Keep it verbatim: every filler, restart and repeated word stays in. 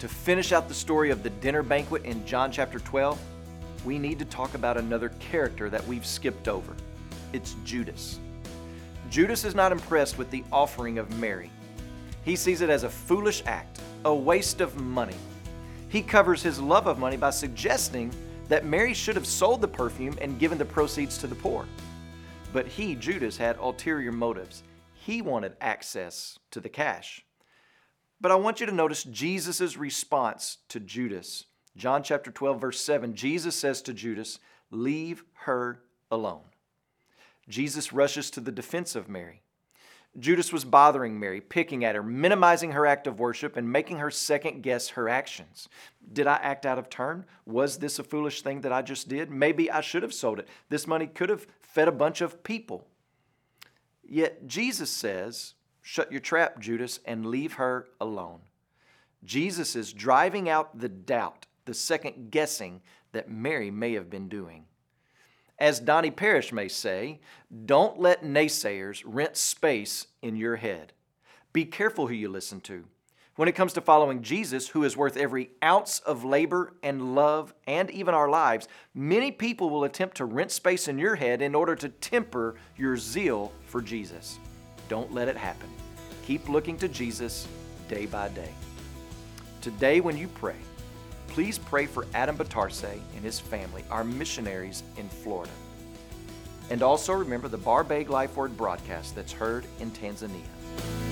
To finish out the story of the dinner banquet in John chapter twelve, we need to talk about another character that we've skipped over. It's Judas. Judas is not impressed with the offering of Mary. He sees it as a foolish act, a waste of money. He covers his love of money by suggesting that Mary should have sold the perfume and given the proceeds to the poor. But he, Judas, had ulterior motives. He wanted access to the cash. But I want you to notice Jesus' response to Judas. John chapter twelve, verse seven, Jesus says to Judas, "Leave her alone." Jesus rushes to the defense of Mary. Judas was bothering Mary, picking at her, minimizing her act of worship, and making her second-guess her actions. Did I act out of turn? Was this a foolish thing that I just did? Maybe I should have sold it. This money could have fed a bunch of people. Yet Jesus says, "Shut your trap, Judas, and leave her alone." Jesus is driving out the doubt, the second-guessing that Mary may have been doing. As Donnie Parrish may say, don't let naysayers rent space in your head. Be careful who you listen to. When it comes to following Jesus, who is worth every ounce of labor and love and even our lives, many people will attempt to rent space in your head in order to temper your zeal for Jesus. Don't let it happen. Keep looking to Jesus day by day. Today when you pray, please pray for Adam Batarse and his family, our missionaries in Florida. And also remember the Barbeg Life Word broadcast that's heard in Tanzania.